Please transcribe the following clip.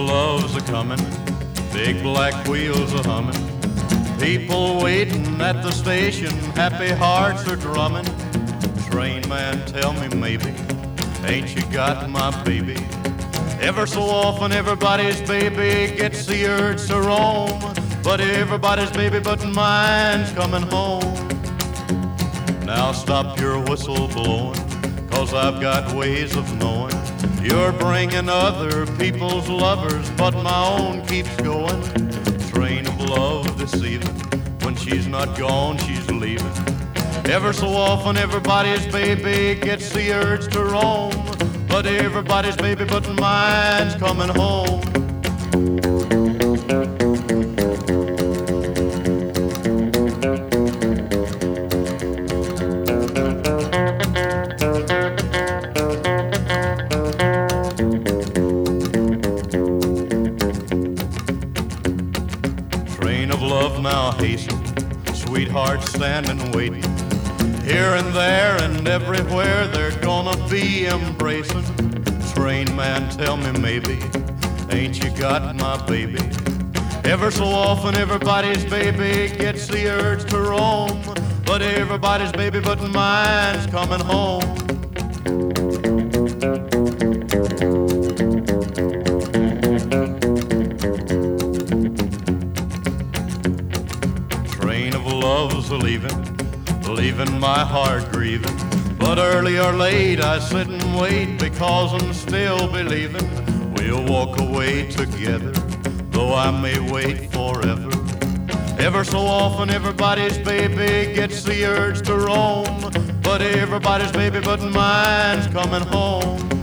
love's a-comin', big black wheels a-hummin', people waiting at the station, happy hearts are drumming. Train man, tell me maybe, ain't you got my baby? Ever so often everybody's baby gets the urge to roam, but everybody's baby but mine's coming home. Now stop your whistle blowing, 'cause I've got ways of knowing you're bringing other people's lovers, but my own keeps going. Train of love deceiving, when she's not gone, she's leaving. Ever so often everybody's baby gets the urge to roam, but everybody's baby but mine's coming home. Train of love now hasten, sweethearts standing waiting. Here and there and everywhere they're gonna be embracing. Train man, tell me maybe, ain't you got my baby? Ever so often everybody's baby gets the urge to roam, but everybody's baby but mine's coming home. Train of love's a-leaving, leaving my heart grieving, but early or late I sit and wait, because I'm still believing we'll walk away together, though I may wait forever. Ever so often everybody's baby gets the urge to roam, but everybody's baby but mine's coming home.